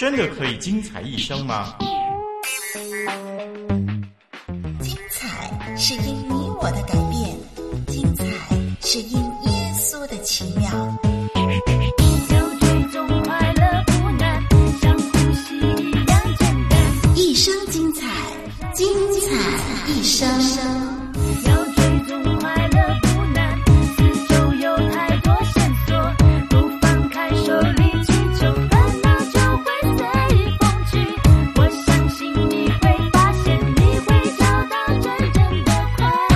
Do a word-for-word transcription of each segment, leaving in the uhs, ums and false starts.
真的可以精彩一生吗？ 精彩是因你我的改变，精彩是因耶稣的奇妙。一生精彩，精彩一生。要追踪快乐不难，四周有太多线索，不放开手里去就烦恼就会随风去。我相信你会发现，你会找到真正的快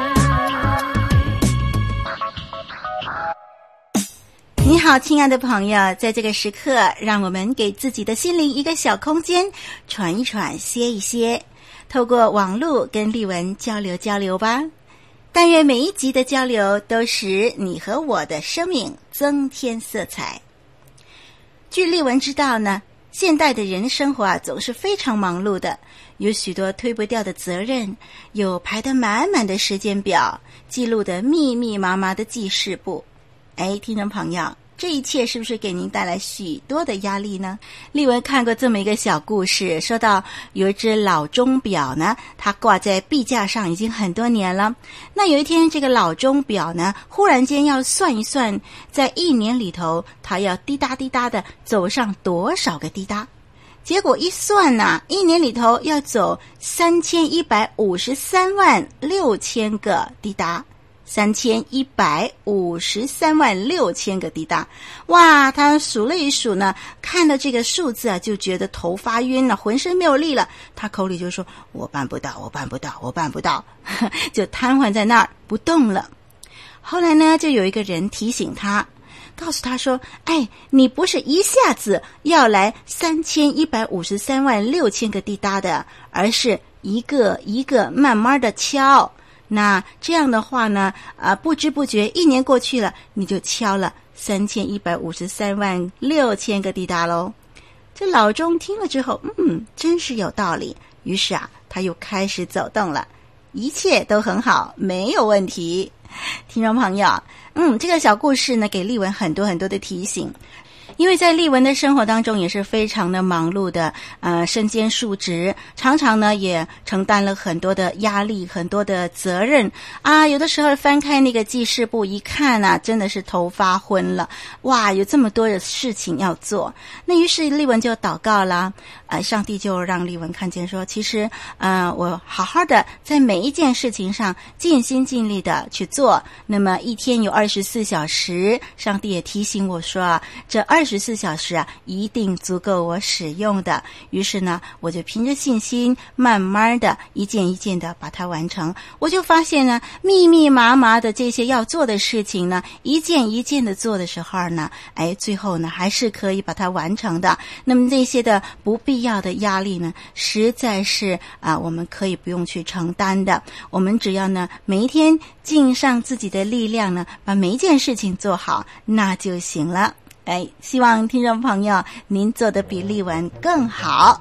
乐。你好，亲爱的朋友，在这个时刻，让我们给自己的心灵一个小空间，喘一喘，歇一歇。透过网络跟丽文交流交流吧，但愿每一集的交流都使你和我的生命增添色彩。据丽文知道呢，现代的人生活啊总是非常忙碌的，有许多推不掉的责任，有排得满满的时间表，记录得密密麻麻的记事簿。哎，听众朋友，这一切是不是给您带来许多的压力呢？丽文看过这么一个小故事，说到有一只老钟表呢，它挂在壁架上已经很多年了。那有一天，这个老钟表呢，忽然间要算一算，在一年里头，它要滴答滴答的走上多少个滴答。结果一算呐、啊，一年里头要走三千一百五十三万六千个滴答。三千一百五十三万六千个滴答，哇！他数了一数呢，看到这个数字啊，就觉得头发晕了，浑身没有力了。他口里就说：“我办不到，我办不到，我办不到。”就瘫痪在那儿不动了。后来呢，就有一个人提醒他，告诉他说：“哎，你不是一下子要来三千一百五十三万六千个滴答的，而是一个一个慢慢的敲。”那这样的话呢，啊，不知不觉一年过去了，你就敲了三千一百五十三万六千个滴答喽。这老钟听了之后，嗯，真是有道理。于是啊，他又开始走动了，一切都很好，没有问题。听众朋友，嗯，这个小故事呢，给丽文很多很多的提醒。因为在丽文的生活当中也是非常的忙碌的，呃，身兼数职，常常呢也承担了很多的压力，很多的责任啊。有的时候翻开那个记事簿一看啊，真的是头发昏了，哇，有这么多的事情要做。那于是丽文就祷告啦，呃，上帝就让丽文看见说，其实呃，我好好的在每一件事情上尽心尽力的去做。那么一天有二十四小时，上帝也提醒我说啊，这二十四小时啊，一定足够我使用的。于是呢，我就凭着信心，慢慢的一件一件的把它完成。我就发现呢，密密麻麻的这些要做的事情呢，一件一件的做的时候呢，哎，最后呢，还是可以把它完成的。那么这些的不必要的压力呢，实在是啊，我们可以不用去承担的。我们只要呢，每一天尽上自己的力量呢，把每一件事情做好，那就行了。哎，希望听众朋友您做得比丽文更好。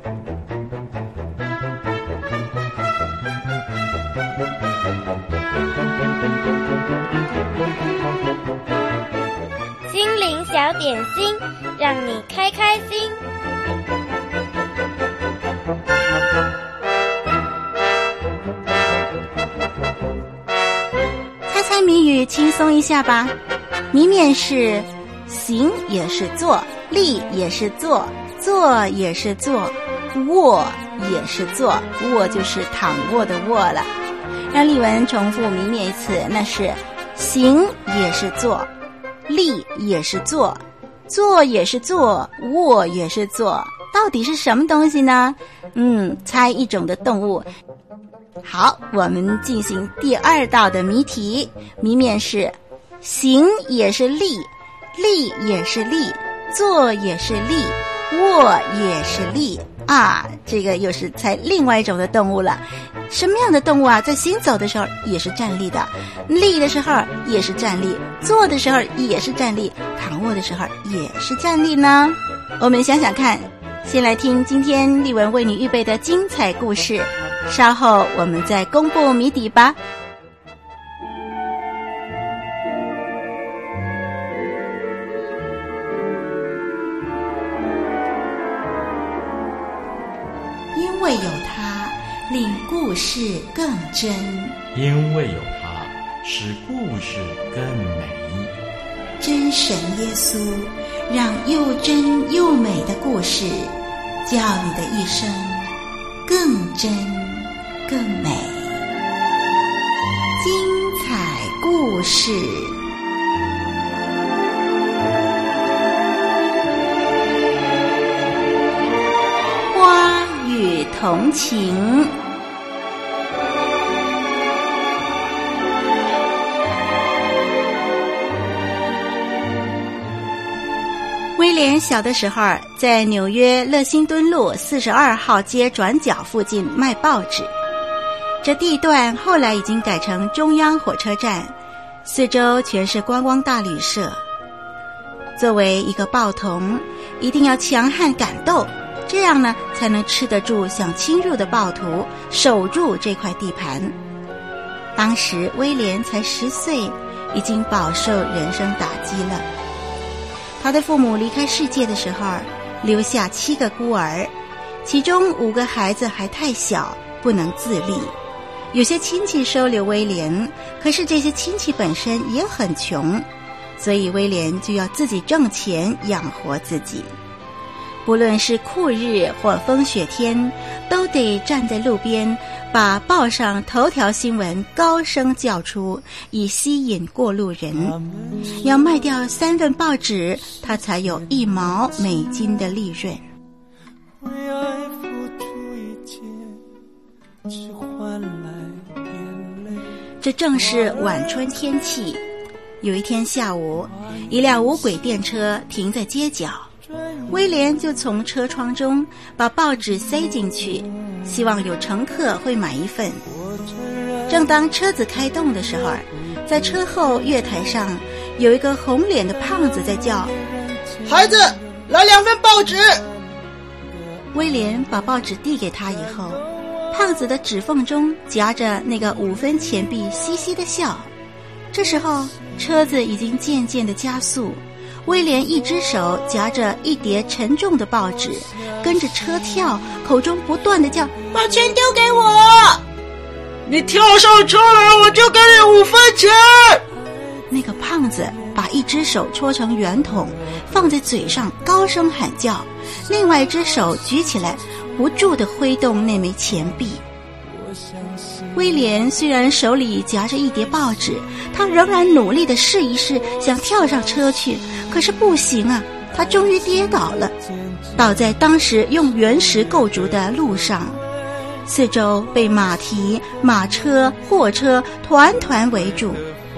心灵小点心，让你开开心。 猜猜谜语，轻松一下吧。谜面是行也是坐，立也是坐，坐也是坐，卧也是坐，卧就是躺卧的卧了。让丽文重复谜面一次，那是行也是坐，立也是坐，坐也是坐，卧也是坐，到底是什么东西呢？嗯，猜一种的动物。好，我们进行第二道的谜题，谜面是行也是立，立也是立，坐也是立，卧也是立啊！这个又是猜另外一种的动物了。什么样的动物啊，在行走的时候也是站立的，立的时候也是站立，坐的时候也是站立，躺卧的时候也是站立呢？我们想想看，先来听今天丽文为你预备的精彩故事，稍后我们再公布谜底吧。 令故事更真。 因为有他，使故事更美。 真神耶稣，让又真又美的故事，叫你的一生更真更美。精彩故事。花与同情。威廉小的时候，在纽约乐辛敦路四十二号街转角附近卖报纸。这地段后来已经改成中央火车站，四周全是观光大旅社。作为一个报童，一定要强悍敢斗，这样呢才能吃得住想侵入的暴徒，守住这块地盘。当时威廉才十岁，已经饱受人生打击了。他的父母离开世界的时候，留下七个孤儿，其中五个孩子还太小，不能自立。有些亲戚收留威廉，可是这些亲戚本身也很穷，所以威廉就要自己挣钱养活自己。不论是酷日或风雪天，都得站在路边，把报上头条新闻高声叫出，以吸引过路人。要卖掉三份报纸，他才有一毛美金的利润。 为爱付出一切，只换来眼泪。 这正是晚春天气。有一天下午，一辆无轨电车停在街角，威廉就从车窗中把报纸塞进去，希望有乘客会买一份。正当车子开动的时候，在车后月台上有一个红脸的胖子在叫： 孩子，来两份报纸。 威廉把报纸递给他以后，胖子的指缝中夹着那个五分钱币，嘻嘻的笑。这时候车子已经渐渐的加速，威廉一只手夹着一叠沉重的报纸，跟着车跳，口中不断的叫：把钱丢给我！ 你跳上车来，我就给你五分钱！ 那个胖子把一只手戳成圆筒，放在嘴上高声喊叫，另外一只手举起来，不住地挥动那枚钱币。威廉虽然手里夹着一叠报纸，他仍然努力地试一试，想跳上车去，可是不行啊，他终于跌倒了，倒在当时用原石构筑的路上，四周被马蹄、马车、货车团团围住。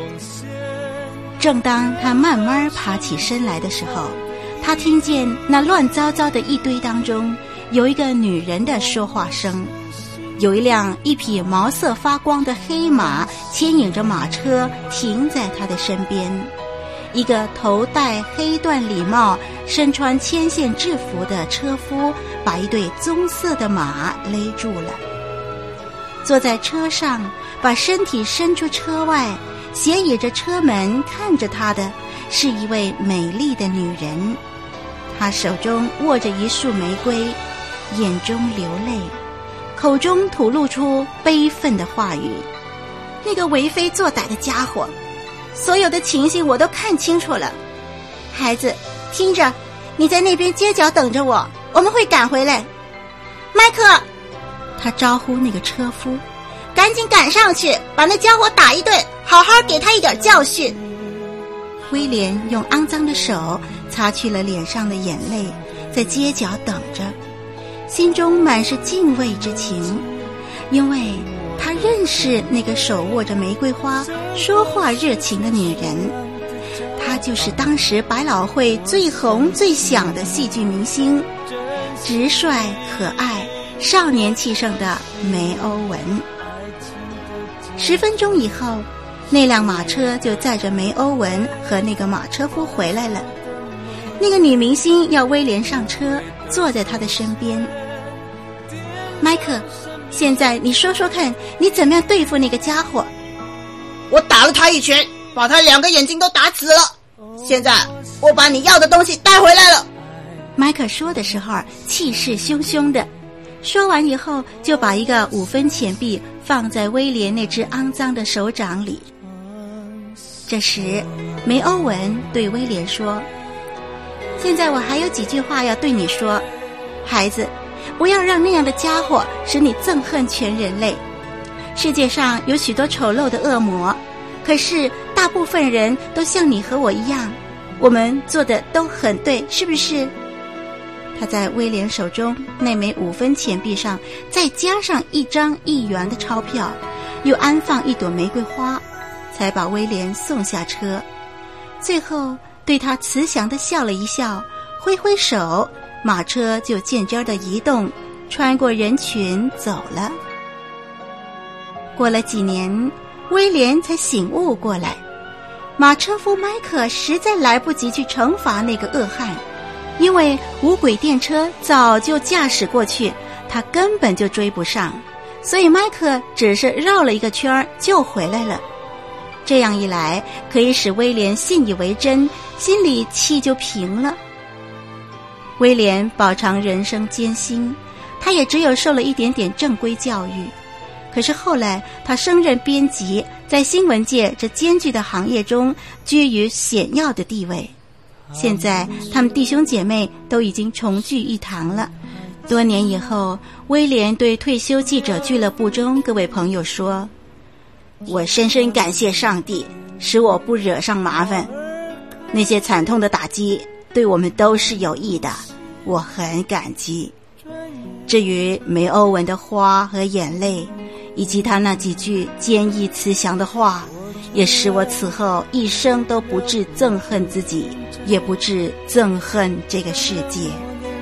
正当他慢慢爬起身来的时候，他听见那乱糟糟的一堆当中有一个女人的说话声。有一辆一匹毛色发光的黑马牵引着马车停在他的身边，一个头戴黑缎礼帽、身穿牵线制服的车夫把一对棕色的马勒住了。坐在车上，把身体伸出车外，斜倚着车门看着他的是一位美丽的女人，她手中握着一束玫瑰，眼中流泪，口中吐露出悲愤的话语。那个为非作歹的家伙，所有的情形我都看清楚了。孩子，听着，你在那边街角等着我，我们会赶回来。麦克，他招呼那个车夫，赶紧赶上去，把那家伙打一顿，好好给他一点教训。威廉用肮脏的手擦去了脸上的眼泪，在街角等着，心中满是敬畏之情，因为他认识那个手握着玫瑰花、说话热情的女人，她就是当时百老汇最红最响的戏剧明星，直率可爱、少年气盛的梅欧文。十分钟以后，那辆马车就载着梅欧文和那个马车夫回来了。那个女明星要威廉上车，坐在他的身边。麦克，现在你说说看，你怎么样对付那个家伙？ 我打了他一拳，把他两个眼睛都打死了。现在我把你要的东西带回来了。 麦克说的时候气势汹汹的， 说完以后，就把一个五分钱币放在威廉那只肮脏的手掌里。这时，梅欧文对威廉说：“现在我还有几句话要对你说，孩子，不要让那样的家伙使你憎恨全人类。世界上有许多丑陋的恶魔，可是大部分人都像你和我一样，我们做的都很对，是不是？”他在威廉手中那枚五分钱币上再加上一张一元的钞票，又安放一朵玫瑰花，才把威廉送下车。最后对他慈祥地笑了一笑，挥挥手，马车就渐渐地移动，穿过人群走了。过了几年，威廉才醒悟过来，马车夫麦克实在来不及去惩罚那个恶汉，因为无轨电车早就驾驶过去，他根本就追不上，所以麦克只是绕了一个圈就回来了。这样一来，可以使威廉信以为真，心里气就平了。威廉饱尝人生艰辛，他也只有受了一点点正规教育。可是后来他升任编辑，在新闻界这艰巨的行业中居于显要的地位。现在他们弟兄姐妹都已经重聚一堂了。多年以后，威廉对退休记者俱乐部中各位朋友说：“我深深感谢上帝，使我不惹上麻烦。那些惨痛的打击对我们都是有益的，我很感激。至于梅欧文的花和眼泪，以及他那几句坚毅慈祥的话，也使我此后一生都不致憎恨自己，也不致憎恨这个世界。”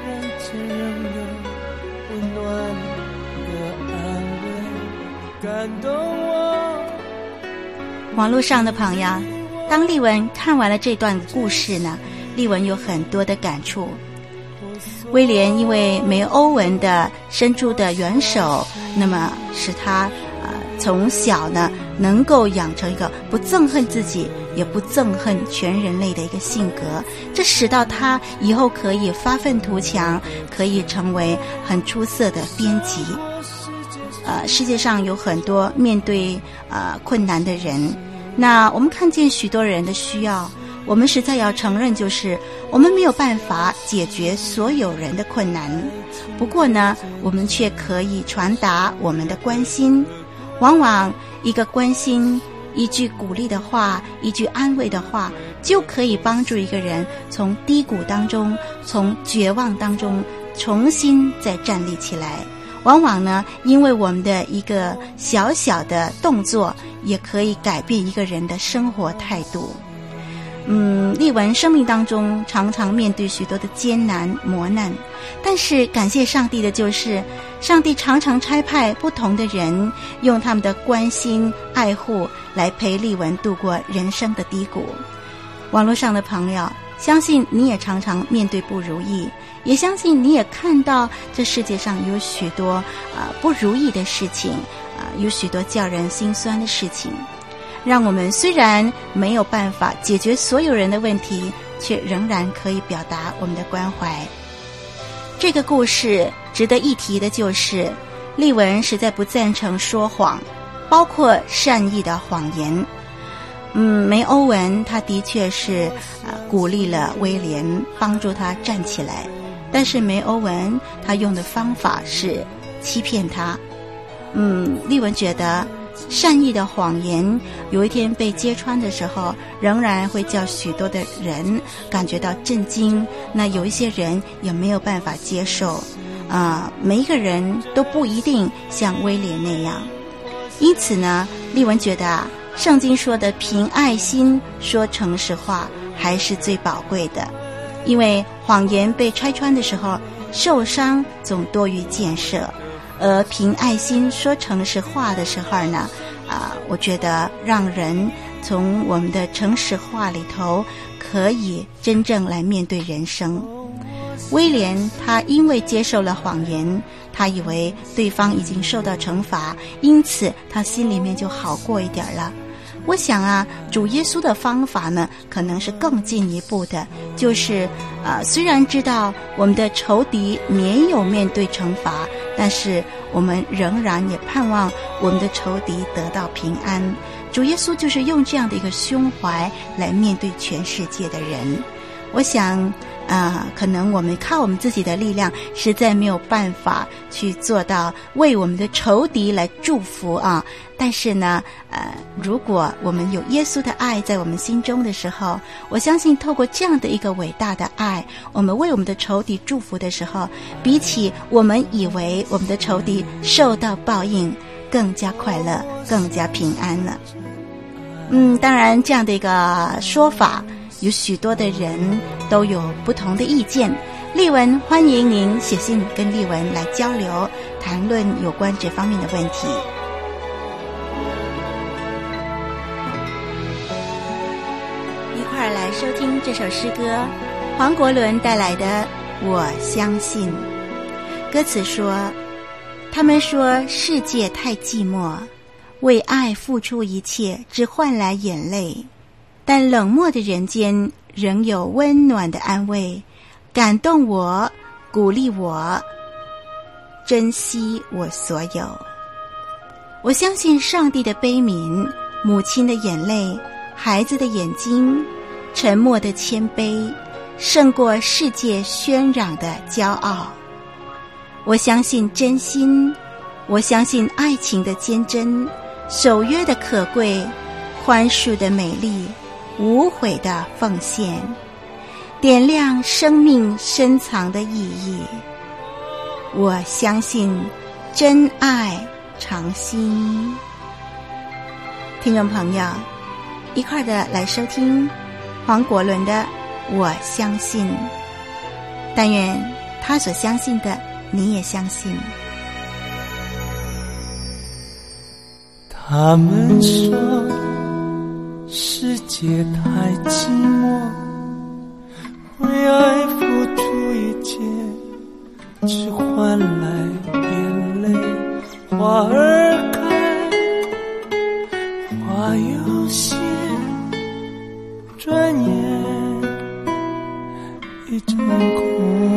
网络上的朋友，当丽文看完了这段故事呢，丽文有很多的感触。威廉因为梅欧文的伸出的援手，那么使他呃从小呢能够养成一个不憎恨自己也不憎恨全人类的一个性格，这使到他以后可以发愤图强，可以成为很出色的编辑。呃，世界上有很多面对呃困难的人，那我们看见许多人的需要，我们实在要承认，就是我们没有办法解决所有人的困难。不过呢，我们却可以传达我们的关心。往往一个关心，一句鼓励的话，一句安慰的话，就可以帮助一个人从低谷当中，从绝望当中重新再站立起来。往往呢，因为我们的一个小小的动作，也可以改变一个人的生活态度。嗯，丽文生命当中常常面对许多的艰难磨难，但是感谢上帝的就是，上帝常常差派不同的人，用他们的关心爱护来陪丽文度过人生的低谷。网络上的朋友，相信你也常常面对不如意，也相信你也看到这世界上有许多呃不如意的事情，呃有许多叫人心酸的事情，让我们虽然没有办法解决所有人的问题，却仍然可以表达我们的关怀。这个故事值得一提的就是，丽文实在不赞成说谎，包括善意的谎言。嗯，梅欧文他的确是呃鼓励了威廉，帮助他站起来，但是梅欧文他用的方法是欺骗他。嗯，丽文觉得善意的谎言有一天被揭穿的时候，仍然会叫许多的人感觉到震惊，那有一些人也没有办法接受啊、呃，每一个人都不一定像威廉那样。因此呢，丽文觉得啊，圣经说的凭爱心说诚实话还是最宝贵的，因为谎言被拆穿的时候，受伤总多于建设，而凭爱心说诚实话的时候呢，啊、呃，我觉得让人从我们的诚实话里头可以真正来面对人生。威廉他因为接受了谎言，他以为对方已经受到惩罚，因此他心里面就好过一点了。我想啊，主耶稣的方法呢，可能是更进一步的，就是呃，虽然知道我们的仇敌没有面对惩罚， 但是我们仍然也盼望我们的仇敌得到平安。主耶稣就是用这样的一个胸怀来面对全世界的人。我想呃，可能我们靠我们自己的力量实在没有办法去做到为我们的仇敌来祝福啊。但是呢呃，如果我们有耶稣的爱在我们心中的时候，我相信透过这样的一个伟大的爱，我们为我们的仇敌祝福的时候，比起我们以为我们的仇敌受到报应更加快乐，更加平安了。嗯，当然这样的一个说法有许多的人都有不同的意见。丽文欢迎您写信跟丽文来交流，谈论有关这方面的问题。一块儿来收听这首诗歌，黄国伦带来的《我相信》。歌词说，他们说世界太寂寞，为爱付出一切只换来眼泪，但冷漠的人间仍有温暖的安慰，感动我，鼓励我，珍惜我所有。我相信上帝的悲悯，母亲的眼泪，孩子的眼睛，沉默的谦卑，胜过世界喧嚷的骄傲。我相信真心，我相信爱情的坚贞，守约的可贵，宽恕的美丽，无悔的奉献，点亮生命深藏的意义。我相信真爱长新。听众朋友，一块的来收听黄国伦的《我相信》，但愿他所相信的你也相信。 他们说世界太寂寞，为爱付出一切只换来眼泪。花儿开，花有谢，转眼已成空。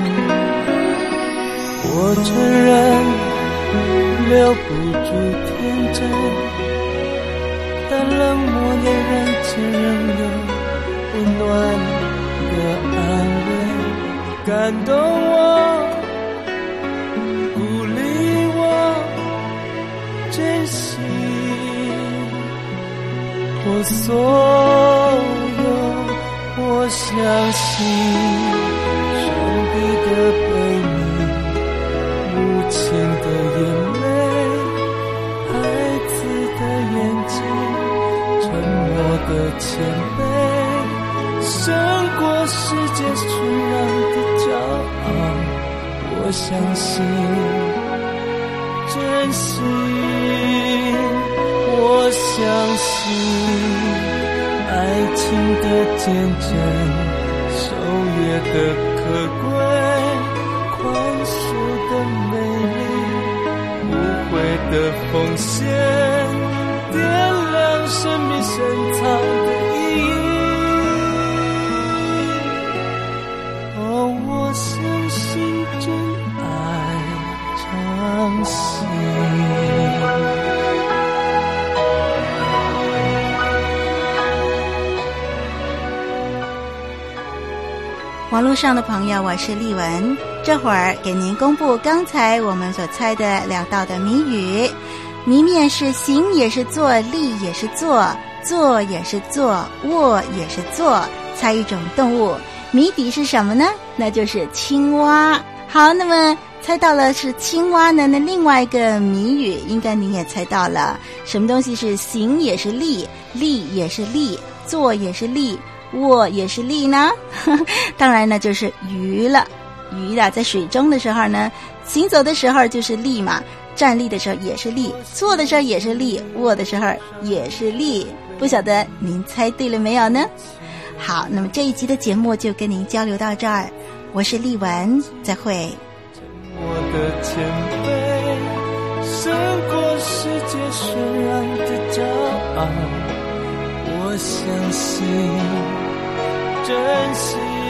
我承认留不住天真，但冷漠的人间仍有温暖的安慰，感动我，鼓励我，珍惜我所有。我相信上帝的悲悯，母亲的眼泪，孩子的眼睛，沉默的谦卑，胜过世界喧嚷的骄傲。我相信真心，我相信爱情的坚贞，守约的可贵，宽恕的美丽，无悔的奉献，点亮生命深藏的意义。哦，我相信真爱长新。 网络上的朋友，我是丽文，这会儿给您公布刚才我们所猜的两道的谜语。谜面是行也是坐，立也是坐，坐也是坐，卧也是坐，猜一种动物。谜底是什么呢？那就是青蛙。好，那么猜到了是青蛙呢，那另外一个谜语应该您也猜到了，什么东西是行也是立，立也是立，坐也是立，卧也是立呢？当然呢就是鱼了。鱼啊，在水中的时候呢，行走的时候就是立嘛，站立的时候也是立，坐的时候也是立，卧的时候也是立。不晓得您猜对了没有呢？好，那么这一集的节目就跟您交流到这儿，我是丽文，再会。 我的谦卑胜过世界喧嚷的骄傲，我相信珍惜